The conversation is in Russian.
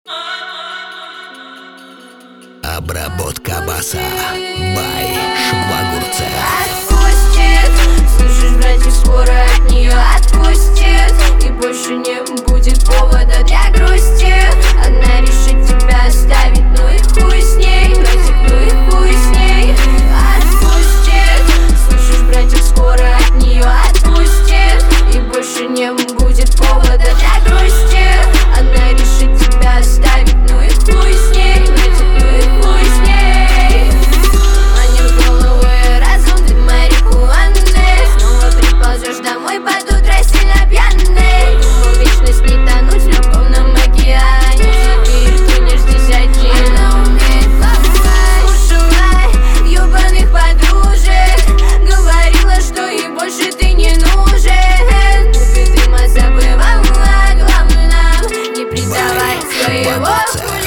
Обработка баса by Швагурце. Отпустит, слышишь, братик, скоро от нее отпустит. И больше не будет повода для грусти. Она решит тебя оставить, ну и хуй с ней. Братик, ну и хуй с ней. Отпустит, слышишь, братик, скоро от нее отпустит. И больше не будет повода для грусти. Она решит тебя оставить, ну и хуй с ней. Братик, ну и хуй с ней. Манил головой разум, ты марихуаны. Снова приползешь домой под утро сильно пьяный. Думал вечность не тонуть в любовном океане. Теперь тонешь здесь один. Она умеет плавать. Ушивай ёбаных подружек. Говорила, что ей больше ты не нужен. Ты дыма забывала. Главное нам не предавай своего.